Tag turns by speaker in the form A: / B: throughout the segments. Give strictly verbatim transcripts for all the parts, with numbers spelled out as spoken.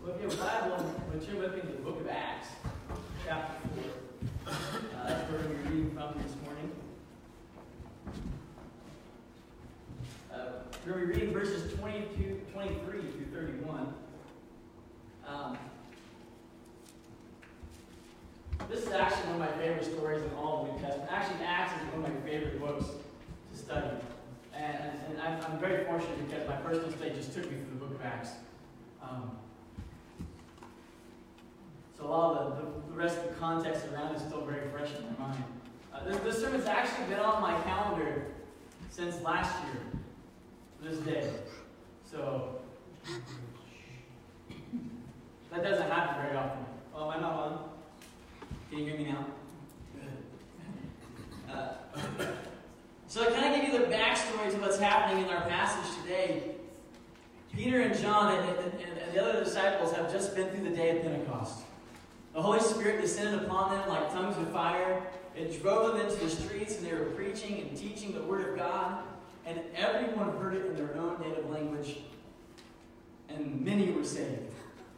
A: Well, if you have a Bible, we'll turn with me to the book of Acts, chapter four. Uh, that's where we're reading from this morning. Uh, we're going to be reading verses twenty-two, twenty-three through thirty-one. Um, this is actually one of my favorite stories in all of the New Testament. Actually, Acts is one of my favorite books to study. And, and, and I'm, I'm very fortunate because my personal study just took me through the book of Acts. Um, so all the, the, the rest of the context around it is still very fresh in my mind. Uh, this, this sermon's actually been on my calendar since last year, this day. So, that doesn't happen very often. Oh, am I not on? Can you hear me now? Good. Uh, so I kind of give you the backstory to what's happening in our passage today. Peter and John and, and, and the other disciples have just been through the day of Pentecost. The Holy Spirit descended upon them like tongues of fire. It drove them into the streets, and they were preaching and teaching the Word of God. And everyone heard it in their own native language. And many were saved.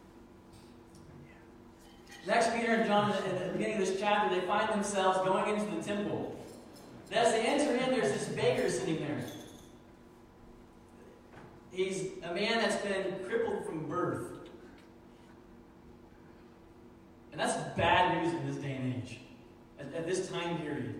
A: Next, Peter and John, at the beginning of this chapter, they find themselves going into the temple. And as they enter in, there's this beggar sitting there. He's a man that's been crippled from birth. And that's bad news in this day and age, at, at this time period.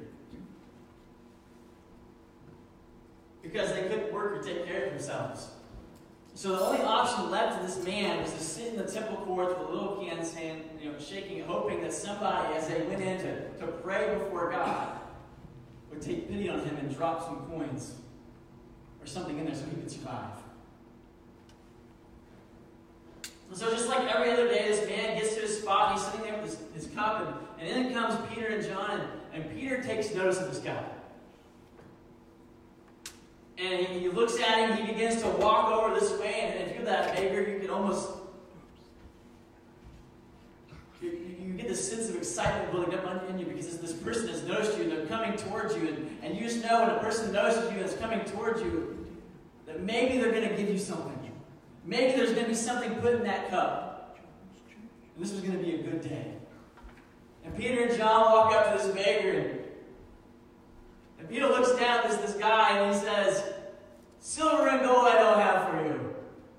A: Because they couldn't work or take care of themselves. So the only option left to this man was to sit in the temple courts with a little can in his hand, you know, shaking, hoping that somebody, as they went in to, to pray before God, would take pity on him and drop some coins or something in there so he could survive. And so just like every other day, this man gets to his spot, and he's sitting there with his, his cup, and, and in comes Peter and John, and, and Peter takes notice of this guy. And he, he looks at him, he begins to walk over this way, and if you're that beggar, you can almost, you, you get this sense of excitement building up in you because this, this person has noticed you, and they're coming towards you, and, and you just know when a person notices you and is coming towards you, that maybe they're going to give you something. Maybe there's going to be something put in that cup. And this is going to be a good day. And Peter and John walk up to this beggar, and, and Peter looks down at this, this guy, and he says, "Silver and gold I don't have for you."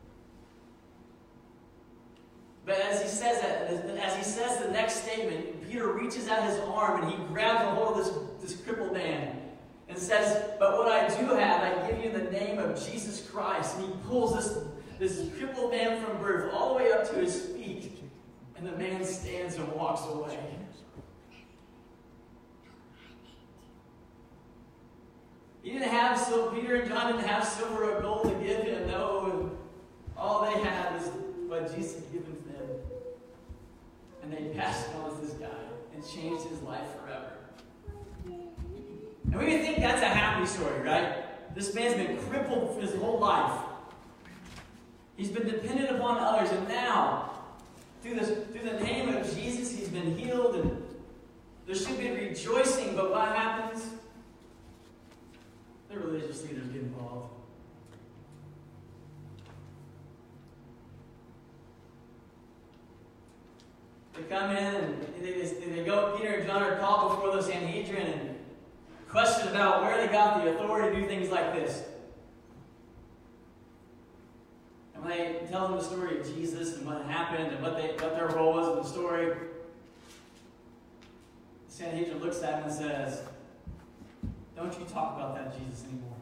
A: But as he says that, as he says the next statement, Peter reaches out his arm, and he grabs a hold of this, this crippled man and says, "But what I do have, I give you in the name of Jesus Christ." And he pulls this This crippled man from birth all the way up to his feet, and the man stands and walks away. He didn't have silver. Peter and John didn't have silver or gold to give him. No, all they had was what Jesus had given to them, and they passed it on to this guy and changed his life forever. And we can think that's a happy story, right? This man's been crippled for his whole life. He's been dependent upon others, and now, through, this, through the name of Jesus, he's been healed, and there should be rejoicing, but what happens? The religious leaders get involved. They come in, and they, they, they go, Peter and John are called before the Sanhedrin, and questioned about where they got the authority to do things like this. And when they tell them the story of Jesus and what happened and what, they, what their role was in the story, the Sanhedrin looks at them and says, "Don't you talk about that Jesus anymore."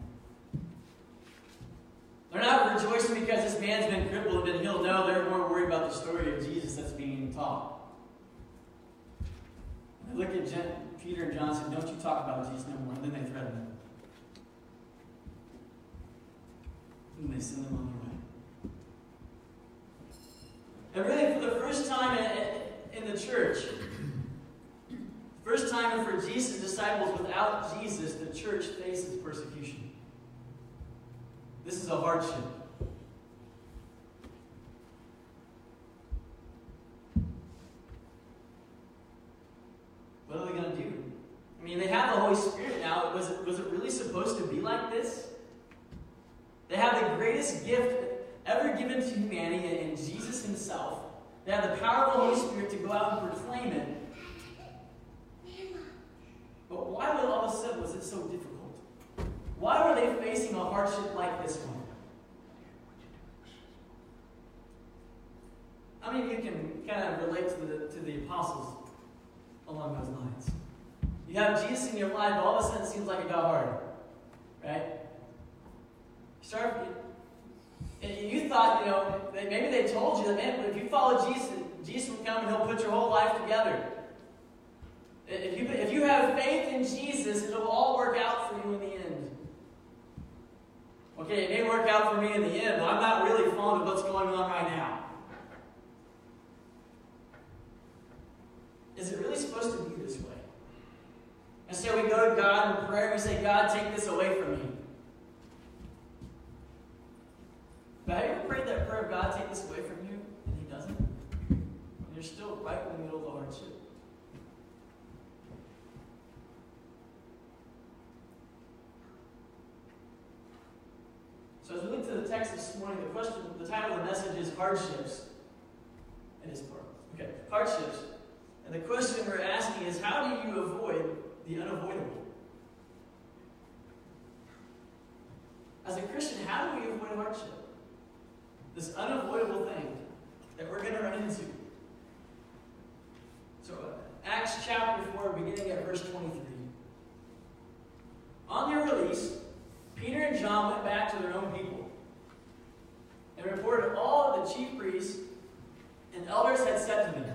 A: They're not rejoicing because this man's been crippled and been healed. No, they're more worried about the story of Jesus that's being taught. And they look at Jen, Peter and John and say, "Don't you talk about Jesus no more." And then they threaten them. And they send them on their way. And really, for the first time in, in the church, first time for Jesus' disciples without Jesus, the church faces persecution. This is a hardship. What are they going to do? I mean, they have the Holy Spirit now. Was it, was it really supposed to be like this? They have the greatest gift ever given to humanity in Jesus himself. They had the power of the Holy Spirit to go out and proclaim it. But why would all of a sudden was it so difficult? Why were they facing a hardship like this one? How many of you can kind of relate to the, to the apostles along those lines? You have Jesus in your life, but all of a sudden it seems like it got harder. Right? You start, you thought, you know, they, maybe they told you that, man, if you follow Jesus, Jesus will come and he'll put your whole life together. If you, if you have faith in Jesus, it'll all work out for you in the end. Okay, it may work out for me in the end, but I'm not really fond of what's going on right now. Is it really supposed to be this way? And so we go to God in prayer and we say, God, take this away from me. But have you ever prayed that prayer of God, take this away from you, and he doesn't? And you're still right in the middle of the hardship. So as we look to the text this morning, the question, the title of the message is Hardships. It is part. Okay, hardships. And the question we're asking is, how do you avoid the unavoidable? As a Christian, how do we avoid hardship? This unavoidable thing that we're going to run into. So, uh, Acts chapter four, beginning at verse twenty-three. On their release, Peter and John went back to their own people and reported all of the chief priests and elders had said to them.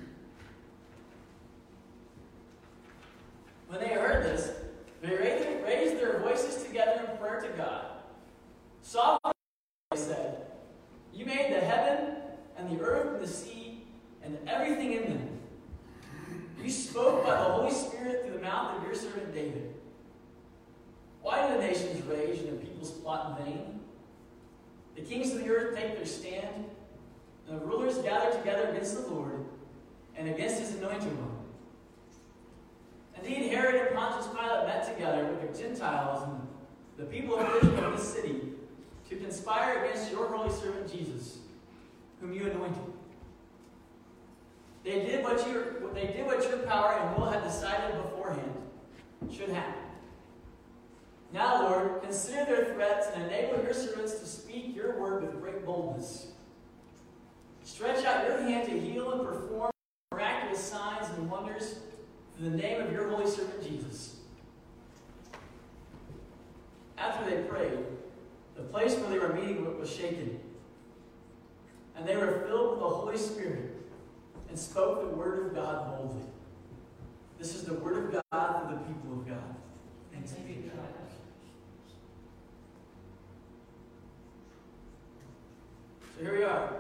A: When they heard this, they raised their voices together in prayer to God. Sovereign, they said, you made the heaven and the earth and the sea and everything in them. You spoke by the Holy Spirit through the mouth of your servant David. Why do the nations rage and the peoples plot in vain? The kings of the earth take their stand, and the rulers gather together against the Lord and against his anointed one. Indeed, Herod and Pontius Pilate met together with the Gentiles and the people of Israel in this city to conspire against your holy servant Jesus, whom you anointed. They did what your, they did what your power and will had decided beforehand should happen. Now, Lord, consider their threats and enable your servants to speak your word with great boldness. Stretch out your hand to heal and perform miraculous signs and wonders in the name of your holy servant Jesus. After they prayed, the place where they were meeting was shaken, and they were filled with the Holy Spirit and spoke the word of God boldly. This is the word of God for the people of God. Thanks be to God. So here we are.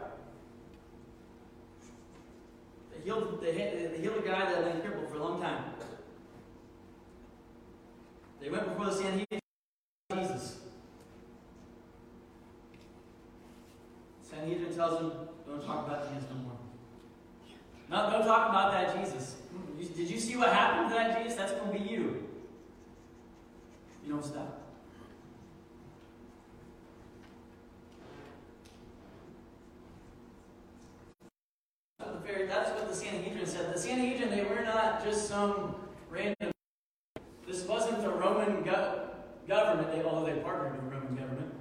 A: They healed, they, they healed a guy that had been crippled for a long time. They went before the Sanhedrin. Jesus. Sanhedrin tells him, don't talk about Jesus no more. No, don't talk about that Jesus. Did you see what happened to that Jesus? That's going to be you. You don't stop. That's what the Sanhedrin said. The Sanhedrin, they were not just some random. This wasn't the Roman go- government, they, although they partnered with the Roman government.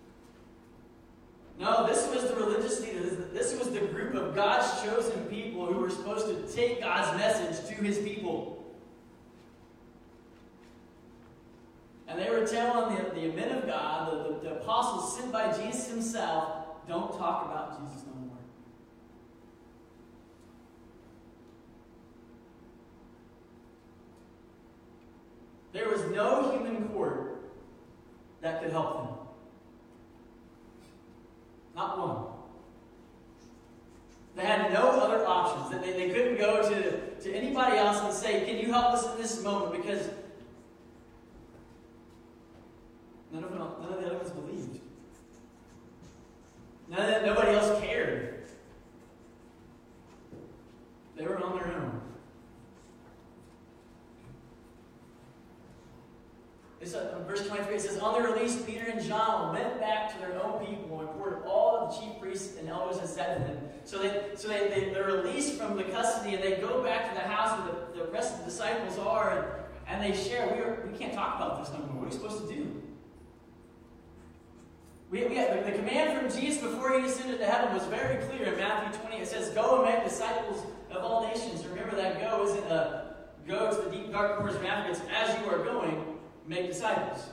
A: No, this was the religious leaders. This was the group of God's chosen people who were supposed to take God's message to his people. And they were telling the, the men of God, the, the, the apostles sent by Jesus himself, don't talk about Jesus no more. There was no human court that could help them. Not one. They had no other options. They, they couldn't go to, to anybody else and say, can you help us in this moment? Because none of, them, none of the other ones believed. None of, nobody else cared. They were on their own. It's, uh, verse twenty-three, it says, on their release, Peter and John went back to their own people and reported all of the chief priests and elders had said to them. So, they, so they, they, they're released from the custody, and they go back to the house where the, the rest of the disciples are, and, and they share, we, are, we can't talk about this no more. What are we supposed to do? We, we have, the, the command from Jesus before he ascended to heaven was very clear in Matthew twenty. It says, go and make disciples of all nations. Remember that go isn't a go to the deep dark corners of Africa. It's as you are going, make disciples.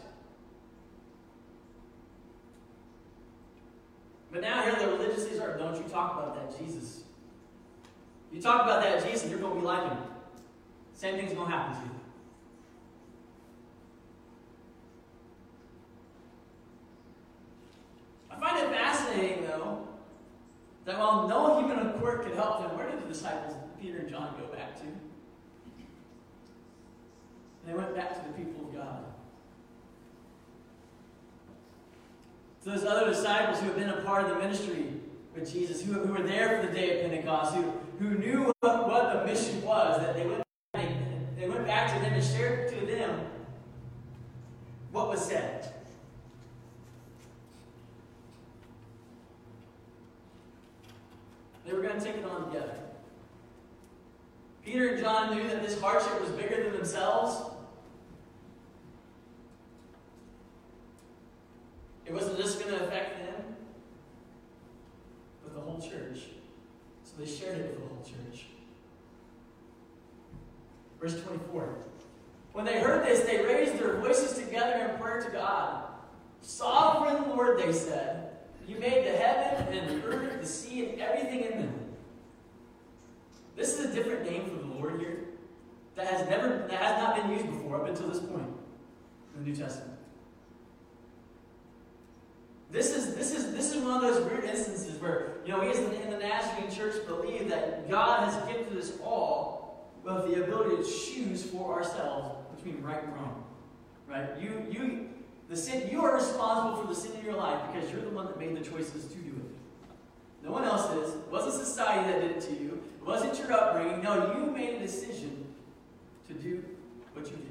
A: But now here the religious leaders are, don't you talk about that Jesus. You talk about that Jesus and you're going to be like him. Same thing's going to happen to you. I find it fascinating, though, that while no human court could help them, where did the disciples, Peter and John, go back to? They went back to the people of God. To those other disciples who have been a part of the ministry with Jesus, who, who were there for the day of Pentecost, who, who knew what, what the mission was, that they went, they, they went back to them and shared to them what was said. They were going to take it on together. Peter and John knew that this hardship was bigger than themselves. It wasn't just going to affect them, but the whole church. So they shared it with the whole church. Verse twenty-four. When they heard this, they raised their voices together in prayer to God. Sovereign Lord, they said, you made the heaven and the earth, the sea, and everything in them. This is a different name for the Lord here that has never, that has not been used before up until this point in the New Testament. This is this is this is one of those weird instances where, you know, we as in the Nazarene Church believe that God has gifted us all with the ability to choose for ourselves between right and wrong. Right? You you the sin you are responsible for the sin in your life because you're the one that made the choices to do it. No one else is. It wasn't society that did it to you. It wasn't your upbringing. No, you made a decision to do what you did.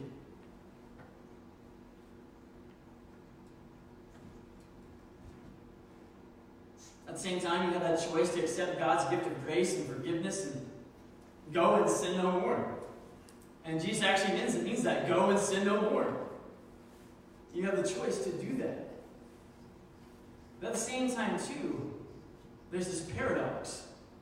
A: At the same time, you have that choice to accept God's gift of grace and forgiveness and go and sin no more. And Jesus actually means it means that. Go and sin no more. You have the choice to do that. But at the same time, too, there's this paradox.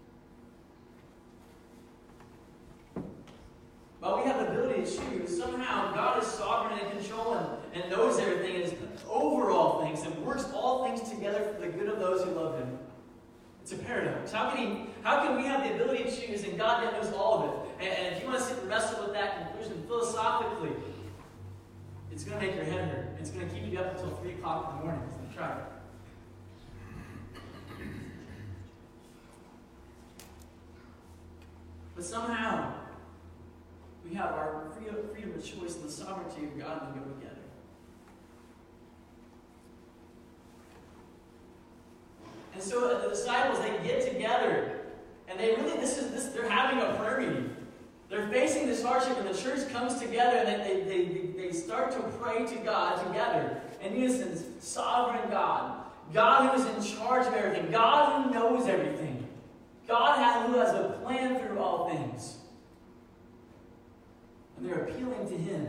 A: While we have the ability to choose, somehow God is sovereign and in control and, and knows everything and is over all things and works all things together for the good of those who love him. It's a paradox. How can he, how can we have the ability to choose and God yet knows all of it? And, and if you want to sit and wrestle with that conclusion philosophically, it's going to make your head hurt. It's going to keep you up until three o'clock in the morning. So try it. But somehow, we have our freedom, freedom of choice and the sovereignty of God to go together. And so the disciples, they get together, and they really, this is this. They're having a prayer meeting. They're facing this hardship, and the church comes together, and they, they, they, they start to pray to God together. In unison, sovereign God, God who is in charge of everything, God who knows everything, God has, who has a plan through all things. And they're appealing to him.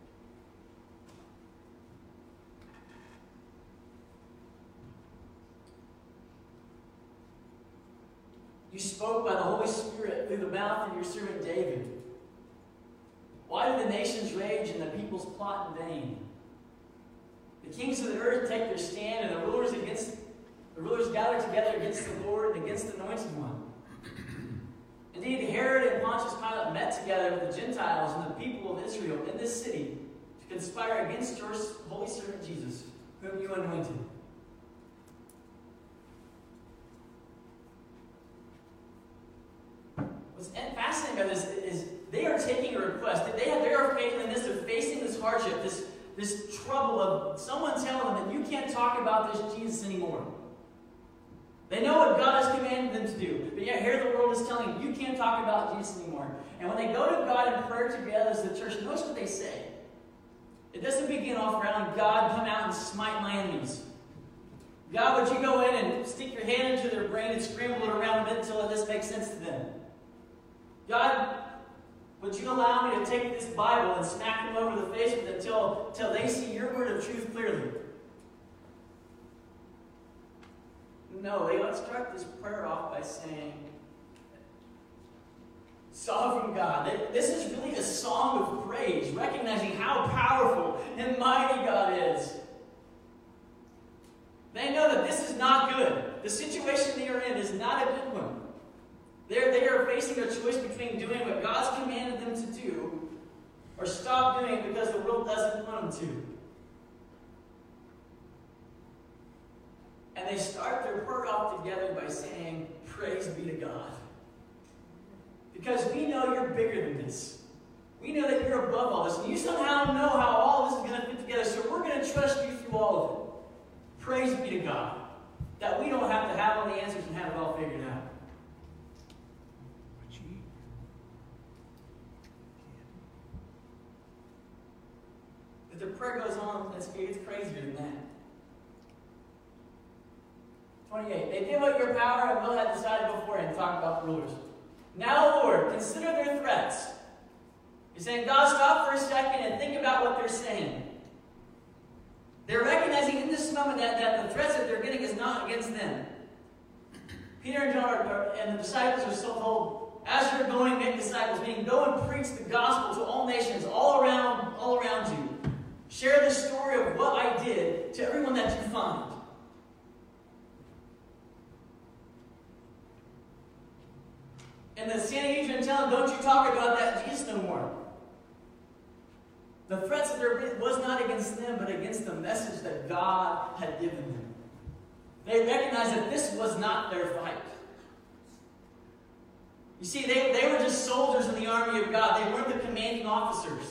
A: You spoke by the Holy Spirit through the mouth of your servant David. Why do the nations rage and the peoples plot in vain? The kings of the earth take their stand, and the rulers against the rulers gather together against the Lord and against the Anointed One. Indeed, Herod and Pontius Pilate met together with the Gentiles and the people of Israel in this city to conspire against your holy servant Jesus, whom you anointed. What's fascinating about this is they are taking a request. That they, have, they are in the midst of facing this hardship, this, this trouble of someone telling them that you can't talk about this Jesus anymore. They know what God has commanded them to do. But yet here the world is telling them, you can't talk about Jesus anymore. And when they go to God in prayer together as the church, notice what they say. It doesn't begin off around, God, come out and smite my enemies. God, would you go in and stick your hand into their brain and scramble it around a bit until this makes sense to them? God, would you allow me to take this Bible and smack them over the face with it until, until they see your word of truth clearly? No, they let's start this prayer off by saying, Sovereign God. This is really a song of praise, recognizing how powerful and mighty God is. They know that this is not good. The situation they are in is not a good one. They're, they are facing a choice between doing what God's commanded them to do or stop doing it because the world doesn't want them to. And they start their prayer off together by saying, Praise be to God. Because we know you're bigger than this. We know that you're above all this. And you somehow know how all this is going to fit together. So we're going to trust you through all of it. Praise be to God. That we don't have to have all the answers and have it all figured out. But the prayer goes on. It gets crazier than that. twenty-eight. They did what your power and will had decided beforehand. Talking about the rulers. Now, Lord, consider their threats. You're saying, God, stop for a second and think about what they're saying. They're recognizing in this moment that, that the threats that they're getting is not against them. Peter and John are, are, and the disciples are still told, as you're going, make disciples, meaning go and preach the gospel to all nations, all around, all around you. Share the story of what I did to everyone that you find. And the Sanhedrin tell them, don't you talk about that Jesus no more. The threats that there was not against them, but against the message that God had given them. They recognized that this was not their fight. You see, they, they were just soldiers in the army of God. They weren't the commanding officers.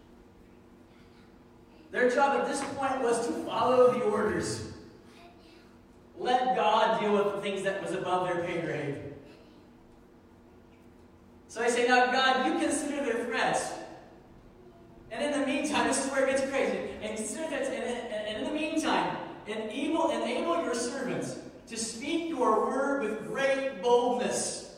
A: Their job at this point was to follow the orders. Let God deal with the things that was above their pay grade. So I say, now God, you consider their threats. And in the meantime, this is where it gets crazy. And consider that, and, and in the meantime, enable, enable your servants to speak your word with great boldness.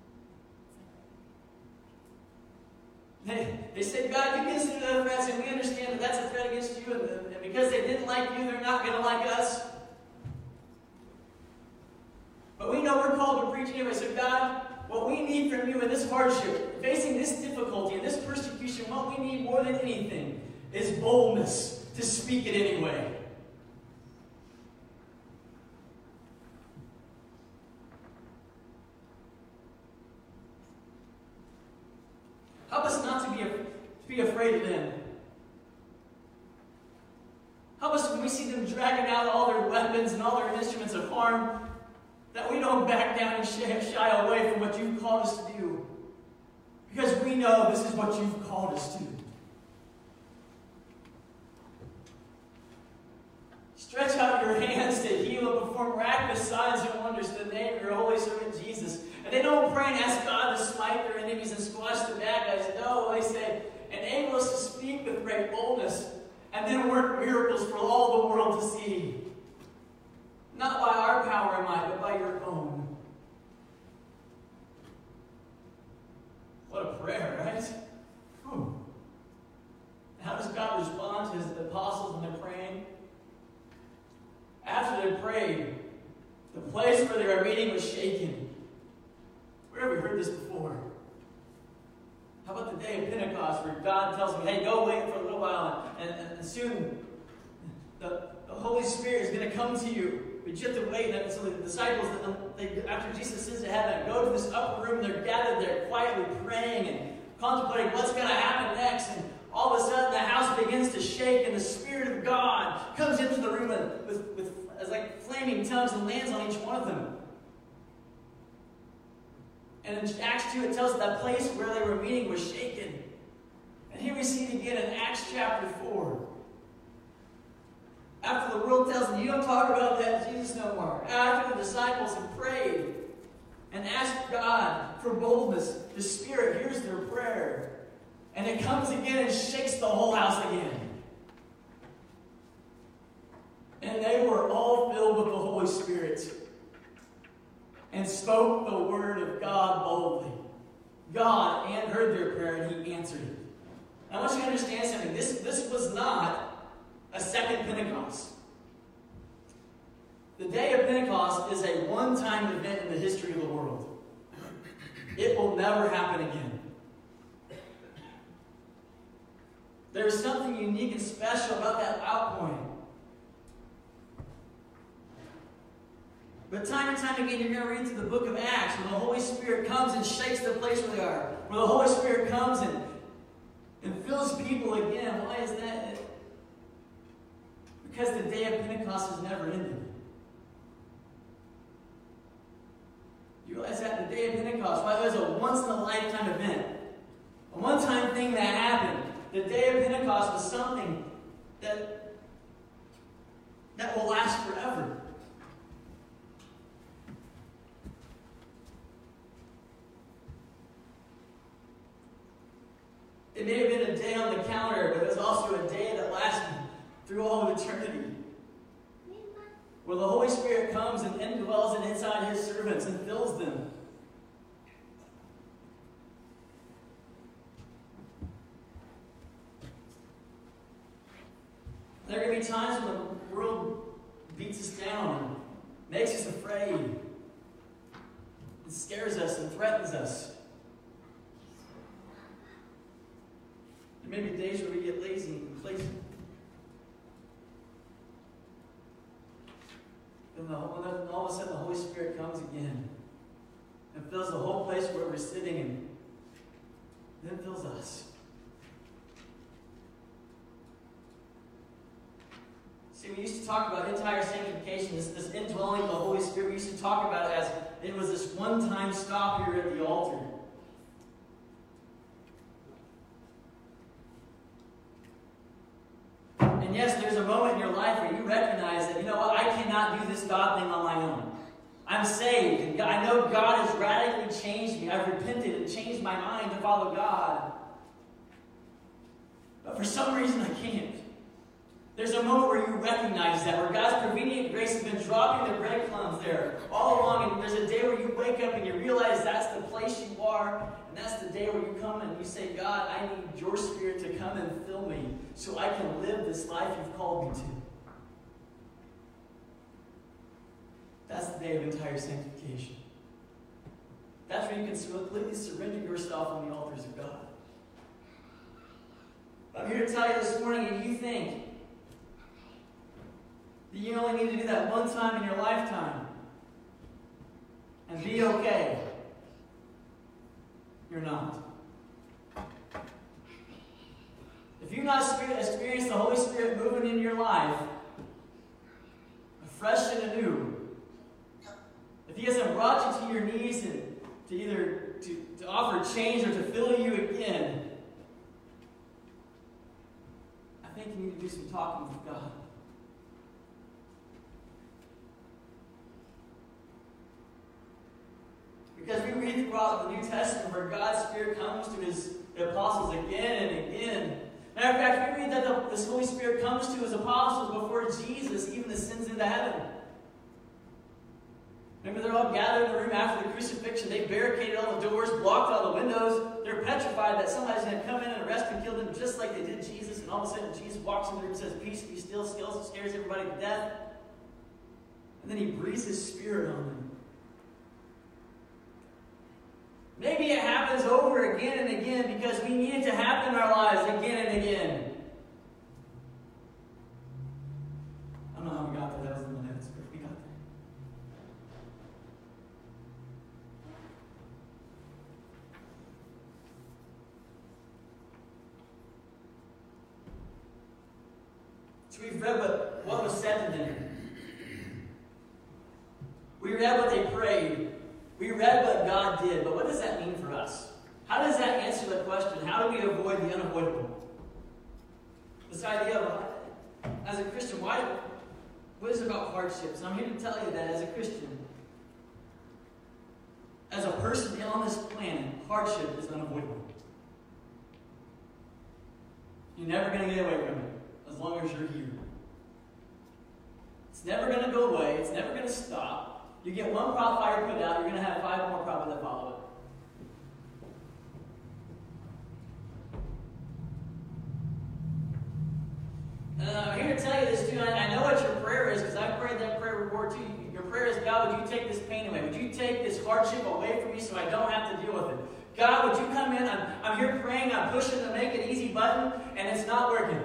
A: They, they said, God, you consider their threats, and we understand that that's a threat against you, and, and because they didn't like you, they're not going to like us. But we know we're called to preach anyway. So God, what we need from you in this hardship, facing this difficulty and this persecution, what we need more than anything is boldness to speak it anyway. Help us not to be, to be afraid of them. Help us when we see them dragging out all their weapons and all their instruments of harm, that we don't back down and shy away from what you've called us to do. Because we know this is what you've called us to. Stretch out your hands to heal and perform miraculous signs and wonders in the name of your holy servant Jesus. And they don't pray and ask God to smite their enemies and squash the bad guys. No, they say, enable us to speak with great boldness and then work miracles for all the world to see. Not by our power and might, but by your own. What a prayer, right? Whew. How does God respond to his apostles when they're praying? After they prayed, the place where they were meeting was shaken. Where have we heard this before? How about the day of Pentecost where God tells them, hey, go wait for a little while, and, and, and soon the, the Holy Spirit is going to come to you. But you have to wait. And so the disciples, they, after Jesus sends to heaven, go to this upper room. They're gathered there quietly praying and contemplating what's going to happen next. And all of a sudden, the house begins to shake, and the Spirit of God comes into the room with, with as like flaming tongues and lands on each one of them. And in Acts two, it tells us that place where they were meeting was shaken. And here we see it again in Acts chapter four. After the world tells them, you don't talk about that Jesus no more. After the disciples have prayed and asked God for boldness, the Spirit hears their prayer. And it comes again and shakes the whole house again. And they were all filled with the Holy Spirit and spoke the word of God boldly. God and heard their prayer, and he answered it. I want you to understand something. This, this was not a second Pentecost. The day of Pentecost is a one-time event in the history of the world. It will never happen again. There is something unique and special about that outpouring. But time and time again, you're going to read through the book of Acts when the Holy Spirit comes and shakes the place where they are. Where the Holy Spirit comes and, and fills people again. Why is that? Because the day of Pentecost has never ended. You realize that the day of Pentecost, why, it was a once-in-a-lifetime event. A one-time thing that happened. The day of Pentecost was something that, that will last forever. It may have been a day on the calendar, but it was also a day that lasted through all of eternity. Where the Holy Spirit comes and indwells and inside his servants and fills them. There are going to be times when the world beats us down and makes us afraid. And scares us and threatens us. There may be days where we get lazy and complacent. And then all of a sudden the Holy Spirit comes again and fills the whole place where we're sitting and then fills us. See, we used to talk about entire sanctification, this, this indwelling of the Holy Spirit. We used to talk about it as it was this one-time stop here at the altar. And yes, there's a moment in your life where you recognize that, you know what, I cannot do this God thing on my own. I'm saved, and I know God has radically changed me. I've repented and changed my mind to follow God. But for some reason, I can't. There's a moment where you recognize that, where God's prevenient grace has been dropping the breadcrumbs there all along, and there's a day where you wake up and you realize that's the place you are, and that's the day where you come and you say, God, I need your Spirit to come and fill me so I can live this life you've called me to. That's the day of entire sanctification. That's where you can completely surrender yourself on the altars of God. I'm here to tell you this morning, and you think that you only need to do that one time in your lifetime and be okay. You're not. If you've not experienced the Holy Spirit moving in your life, afresh and anew, if He hasn't brought you to your knees and to either to, to offer change or to fill you again, I think you need to do some talking with God. Because we read throughout the New Testament where God's Spirit comes to His apostles again and again. Matter of fact, we read that the, this Holy Spirit comes to His apostles before Jesus even ascends into heaven. Remember, they're all gathered in the room after the crucifixion. They barricaded all the doors, blocked all the windows. They're petrified that somebody's going to come in and arrest and kill them just like they did Jesus. And all of a sudden, Jesus walks in the room and says, "Peace, be still," scares everybody to death. And then He breathes His Spirit on them. Maybe it happens over again and again because we need it to happen in our lives again and again. I don't know how we got there. That was in the notes, but we got there. So we've read what, what was said to them. We read what they prayed. We read what God did, but what does that mean for us? How does that answer the question? How do we avoid the unavoidable? This idea of, as a Christian, why, what is it about hardships? And I'm here to tell you that as a Christian, as a person on this planet, hardship is unavoidable. You're never going to get away from it as long as you're here. It's never going to go away. It's never going to stop. You get one prop fire put out, you're going to have five more probably that follow it. Uh, I'm here to tell you this too. I, I know what your prayer is because I prayed that prayer before too. Your prayer is, God, would you take this pain away? Would you take this hardship away from me so I don't have to deal with it? God, would you come in? I'm, I'm here praying. I'm pushing the make it easy button, and it's not working.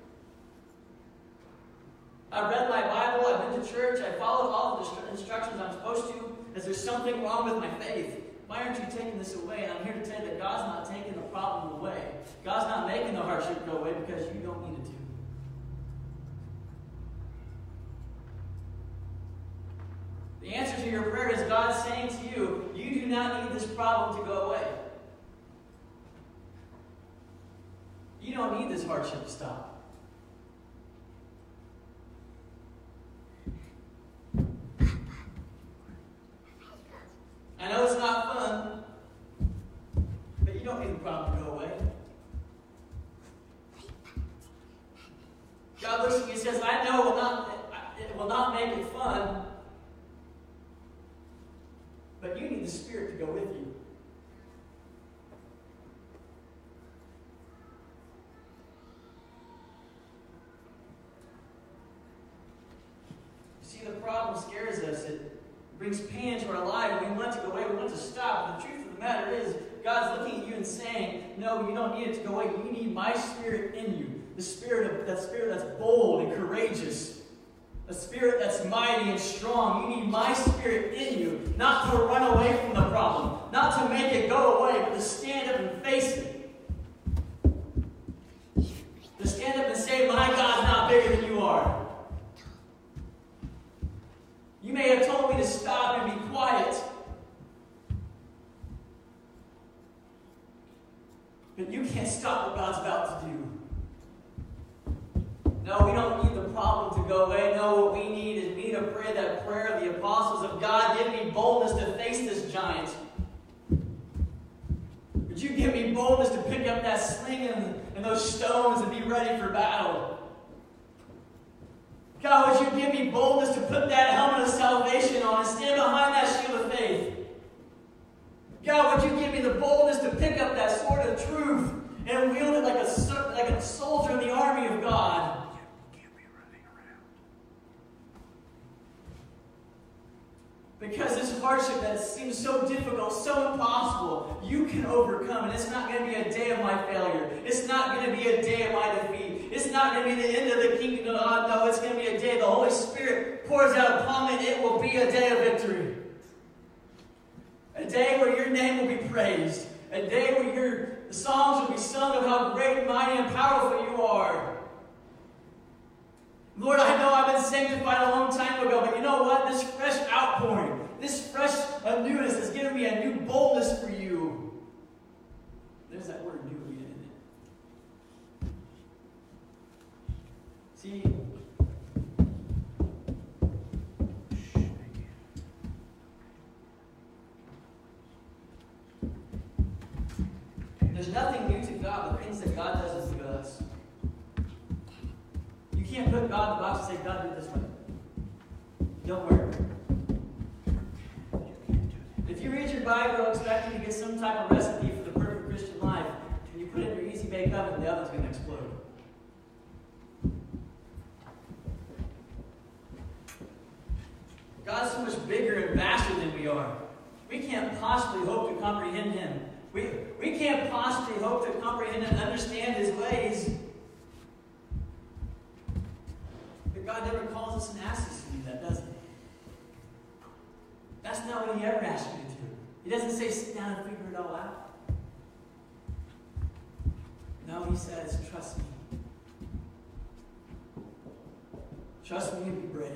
A: I've read my Bible. I've been to church. I followed all of the instructions I'm supposed to. Is there something wrong with my faith? Why aren't you taking this away? And I'm here to tell you that God's not taking the problem away. God's not making the hardship go away because you don't need it to. The answer to your prayer is God saying to you, you do not need this problem to go away. You don't need this hardship to stop. I know it's not fun, but you don't need the problem to go away. God looks at you and says, I know it will not, it will not make it fun, but you need the Spirit to go with you. See, the problem scares us. It brings pain into our life. We want it to go away. We want it to stop. But the truth of the matter is, God's looking at you and saying, no, you don't need it to go away. You need my Spirit in you. The Spirit of that Spirit that's bold and courageous. A Spirit that's mighty and strong. You need my Spirit in you. Not to run away from the problem. Not to make it go away, but to stand up and face it. To stand up and say, my God's not bigger than you are. You may have told me to stop and be quiet. But you can't stop what God's about to do. No, we don't need the problem to go away. No, what we need is we need to pray that prayer of the apostles of God. Give me boldness to face this giant. Would you give me boldness to pick up that sling and, and those stones and be ready for battle? God, would you give me boldness to put that helmet of salvation on and stand behind that shield of faith? God, would you give me the boldness to pick up that sword of truth and wield it like a, like a soldier in the army of God? Because this hardship that seems so difficult, so impossible, you can overcome. And it's not going to be a day of my failure. It's not going to be a day of my defeat. It's not going to be the end of the kingdom of God. No, it's going to be a day the Holy Spirit pours out upon me. It will be a day of victory. A day where your name will be praised. A day where your the songs will be sung of how great, mighty, and powerful you are. Lord, I know I've been sanctified a long time ago, but you know what? This fresh outpouring, this fresh newness has given me a new boldness for you. There's that word new again, isn't it? See, there's nothing new to God. The things that God does is to us. You can't put God in the box and say, God, do it this way. Don't work. If you read your Bible expecting to get some type of recipe for the perfect Christian life, and you put it in your easy bake oven, the oven's going to explode. God's so much bigger and vaster than we are. We can't possibly hope to comprehend Him. We, we can't possibly hope to comprehend and understand His ways. But God never calls us and asks us to do that, does He? That's not what He ever asks you to do. He doesn't say, sit down and figure it all out. No, He says, trust me. Trust me and be brave.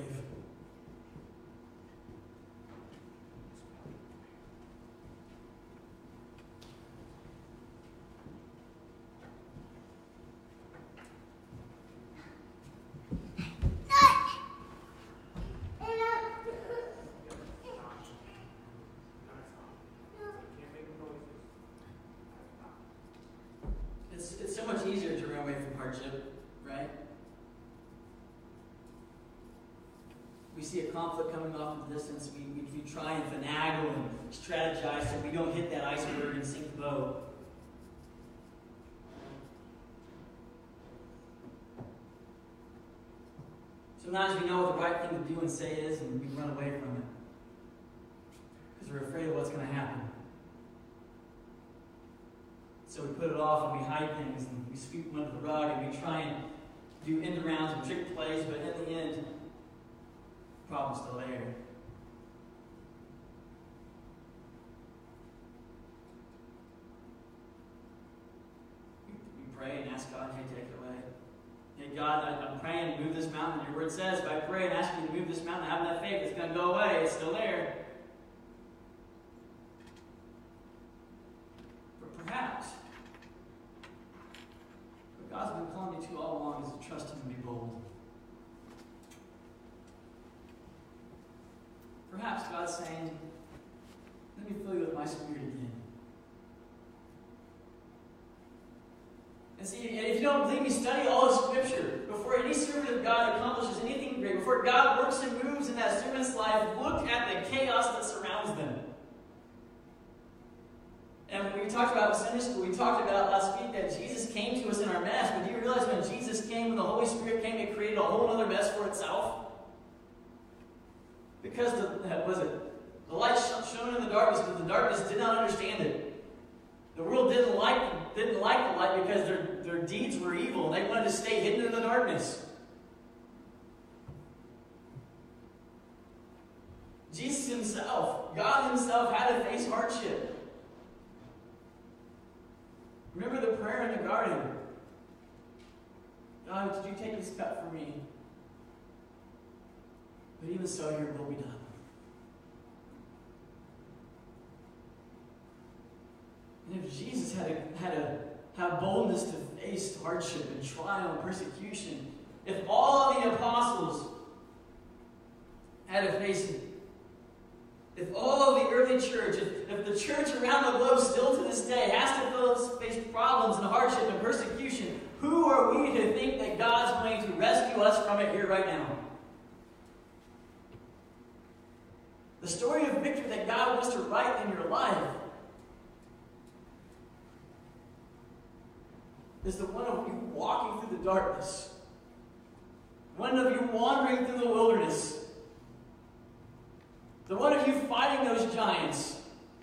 A: see a conflict coming off in the distance, we, we, we try and finagle and strategize so we don't hit that iceberg and sink the boat. Sometimes we know what the right thing to do and say is, and we run away from it because we're afraid of what's going to happen. So we put it off and we hide things and we sweep them under the rug and we try and do end rounds and trick plays, but in the end, the problem's still there. We, we pray and ask God, hey, take it away. Hey, God, I, I'm praying to move this mountain. Your word says, if I pray and ask you to move this mountain, have that faith, it's going to go away. It's still there. But perhaps, what God's been calling me to all along is to trust Him and be bold. Perhaps God's saying, let me fill you with my Spirit again. And see, and if you don't believe me, study all of Scripture. Before any servant of God accomplishes anything great, before God works and moves in that servant's life, look at the chaos that surrounds them. And we talked about in Sunday school, we talked about last week that Jesus came to us in our mess, but do you realize when Jesus came, when the Holy Spirit came, it created a whole other mess for itself? Because the, was it, the light shone in the darkness, but the darkness did not understand it. The world didn't like, didn't like the light because their, their deeds were evil. They wanted to stay hidden in the darkness. Jesus Himself, God Himself, had to face hardship. Remember the prayer in the garden. God, did you take this cup for me? But even so, your will be done. And if Jesus had to, had to have boldness to face hardship and trial and persecution, if all of the apostles had to face it, if all of the early church, if, if the church around the globe still to this day has to face problems and hardship and persecution, who are we to think that God's going to rescue us from it here right now? The story of victory that God wants to write in your life is the one of you walking through the darkness, one of you wandering through the wilderness, the one of you fighting those giants,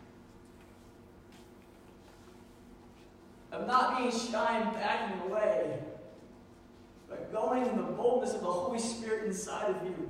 A: of not being shy and backing away, but going in the boldness of the Holy Spirit inside of you.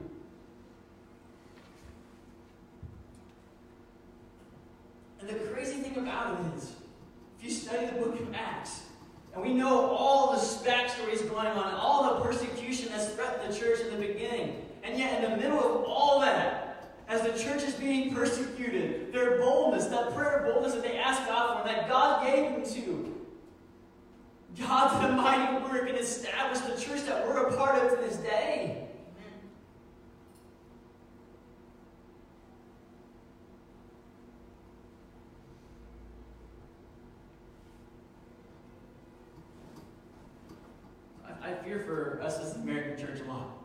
A: And the crazy thing about it is, if you study the book of Acts, and we know all the backstories going on, all the persecution that's threatened the church in the beginning, and yet in the middle of all that, as the church is being persecuted, their boldness, that prayer of boldness that they asked God for, that God gave them to, God did a mighty work and established the church that we're a part of to this day. I, I fear for us as the American church a lot.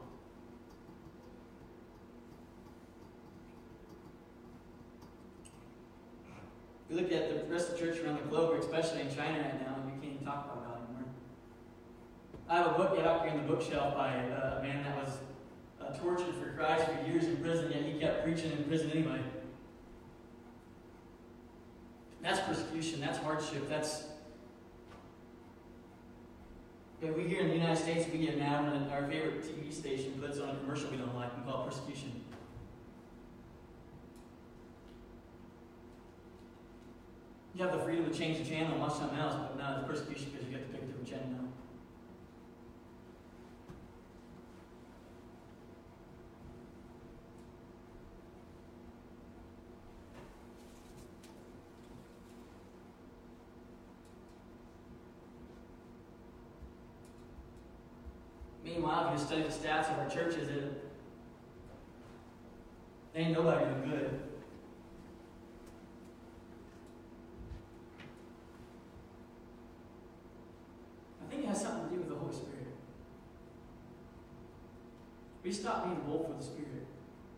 A: We look at the rest of the church around the globe, especially in China right now, and we can't even talk about God anymore. I have a book yet out here in the bookshelf by uh, a man that was uh, tortured for Christ for years in prison, yet he kept preaching in prison anyway. That's persecution. That's hardship. That's... Yeah, we here in the United States, we get mad when our favorite T V station puts on a commercial we don't like and call it persecution. You have the freedom to change the channel and watch something else, but now it's persecution because you get to pick a different channel now. Meanwhile, if you study the stats of our churches, it ain't nobody doing good. I think it has something to do with the Holy Spirit. We stop being bold for the Spirit.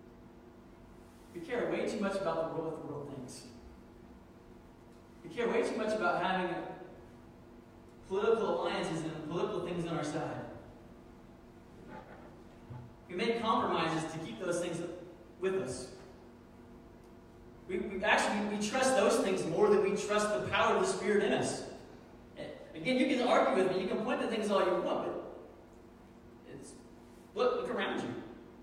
A: care way too much about the world what the world thinks. We care way too much about having political alliances and political things on our side. We make compromises to keep those things with us. We, we actually we trust those things more than we trust the power of the Spirit in us. And again, you can argue with me, you can point to things all you want, but it's look, look around you.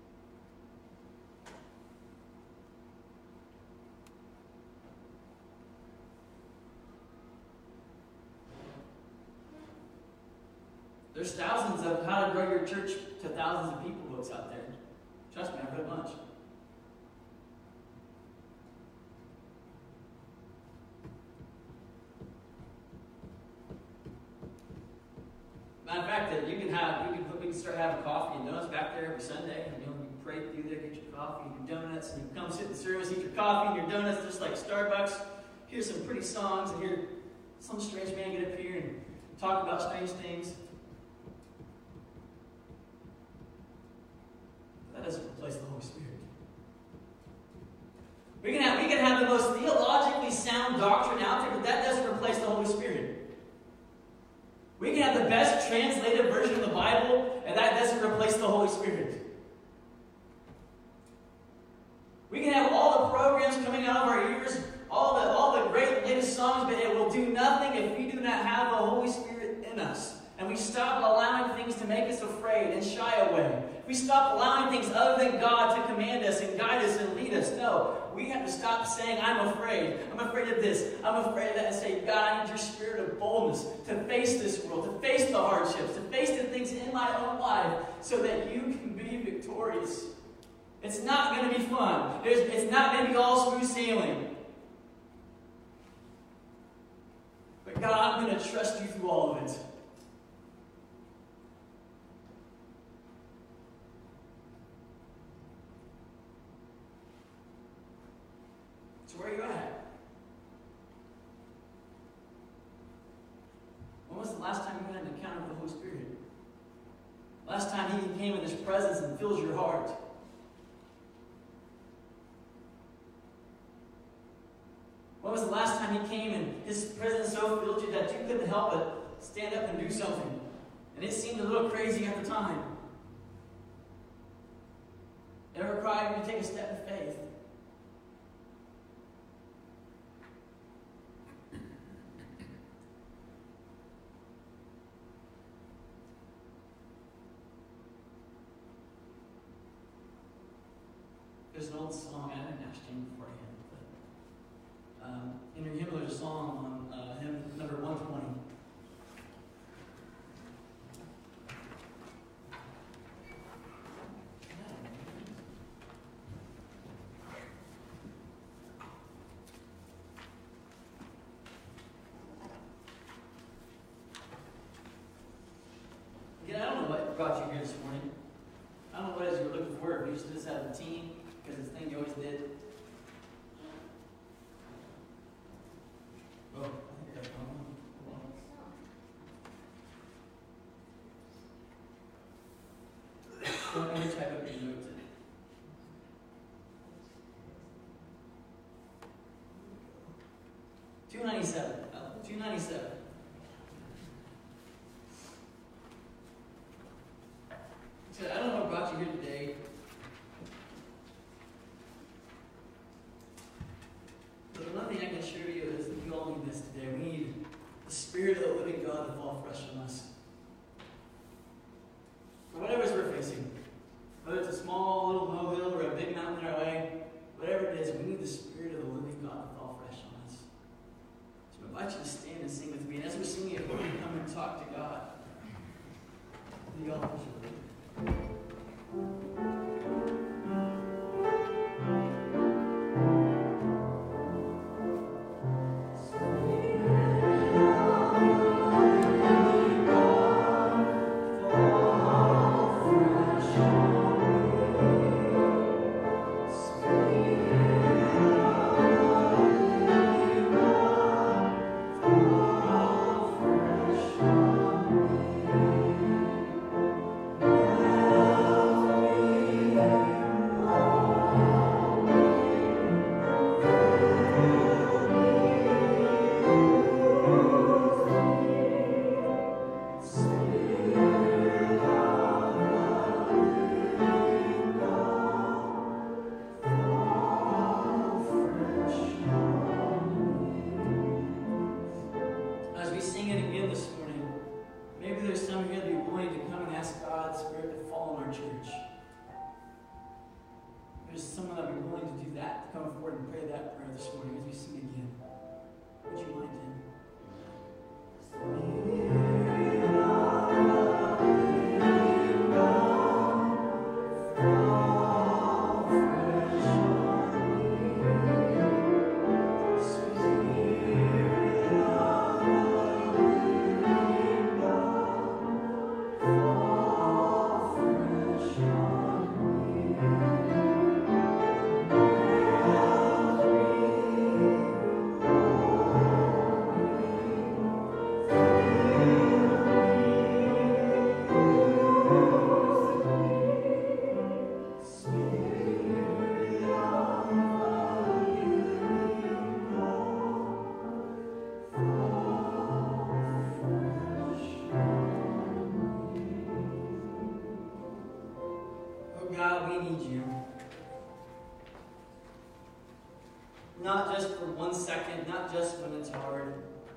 A: There's thousands of How to Grow Your Church to Thousands of People books out there. Trust me, I've read a bunch. Matter of fact, that you can have, you can put, we can start having coffee and donuts back there every Sunday. And, you know, you pray through there, get your coffee and your donuts, and you come sit in the service, eat your coffee and your donuts, just like Starbucks. Hear some pretty songs, and hear some strange man get up here and talk about strange things. That doesn't replace the Holy Spirit. We can have we can have the most theologically sound doctrine out there, but that doesn't replace the Holy Spirit. We can have the best translated version of the Bible, and that doesn't replace the Holy Spirit. We can have all the programs coming out of our ears, all the all the great latest songs, but it will do nothing if we do not have the Holy Spirit in us. And we stop allowing things to make us afraid and shy away. We stop allowing things other than God to command us and guide us and lead us. No, we have to stop saying, I'm afraid. I'm afraid of this. I'm afraid of that. And say, God, I need your spirit of boldness to face this world, to face the hardships, to face the things in my own life so that you can be victorious. It's not going to be fun. There's, it's not going to be all smooth sailing. But God, I'm going to trust you through all of it. So where are you at? When was the last time you had an encounter with the Holy Spirit? Last time He came in His presence and fills your heart. When was the last time He came and His presence so filled you that you couldn't help but stand up and do something? And it seemed a little crazy at the time. Ever cried when you take a step in faith? There's an old song, I didn't ask Jim beforehand, but um, in your hymn there's a song on uh, hymn number one twenty. Again, I don't know what brought you here this morning. I don't know what it is you're looking for, if you just have a team. Because it's the thing you always did. Oh, I think I got one. Hold on. Let me type up your notes. two ninety-seven. Oh, two ninety-seven. So I don't know what brought you here today. But one thing I can assure you is that we all need this today. We need the Spirit of the living God to fall fresh on us. For whatever it is we're facing, whether it's a small little molehill or a big mountain in our way, whatever it is, we need the Spirit of the living God to fall fresh on us. So I invite you to stand and sing with me. And as we're singing it, we're going to come and talk to God. The altar.
B: Oh
A: this morning as we sing again. Would you mind him? God, we need you. Not just for one second, not just when it's hard,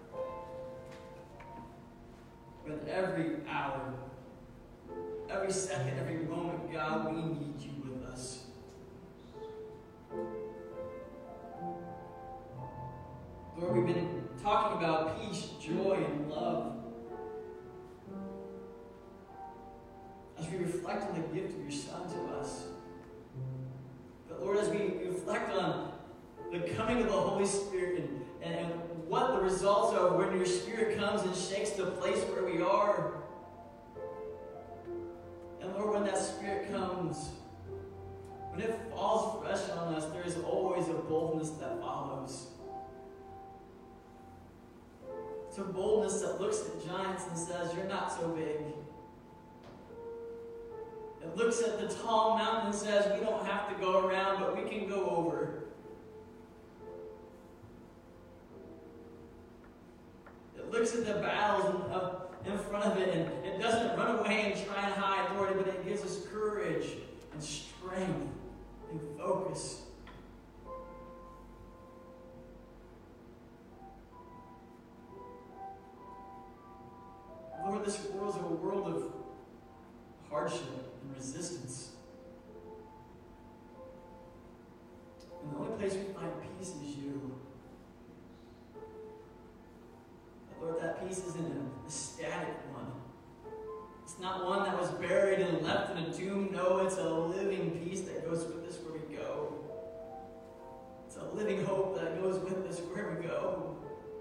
A: but every hour, every second, every moment, God, we need you with us. Lord, we've been talking about peace, joy, and love. As we reflect on the gift of your Son to us. But Lord, as we reflect on the coming of the Holy Spirit and, and, and what the results are when your Spirit comes and shakes the place where we are. And Lord, when that Spirit comes, when it falls fresh on us, there is always a boldness that follows. It's a boldness that looks at giants and says, you're not so big. It looks at the tall mountain and says, we don't have to go around, but we can go over. It looks at the battles in, in front of it, and it doesn't run away and try and hide, Lord, but it gives us courage and strength and focus. Lord, this world is a world of hardship and resistance. And the only place we find peace is you. But Lord, that peace isn't a static one. It's not one that was buried and left in a tomb. No, it's a living peace that goes with us where we go. It's a living hope that goes with us where we go.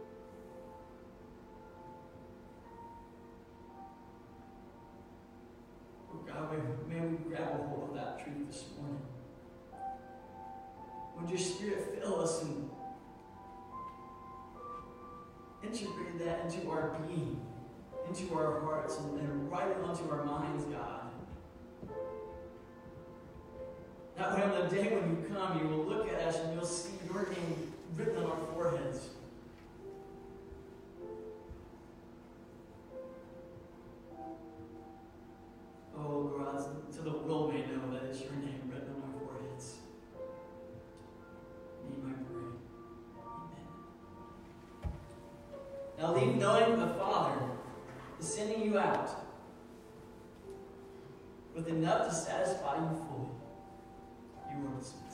A: God, may we grab a hold of that truth this morning. Would your Spirit fill us and integrate that into our being, into our hearts, and, and write it onto our minds, God. That way on the day when you come, you will look at us and you'll see your name written on our foreheads. Oh, God, so the world may know that it's your name written on our foreheads. In my prayer. Amen. Now leave knowing the Father is sending you out with enough to satisfy you fully. You are dismissed.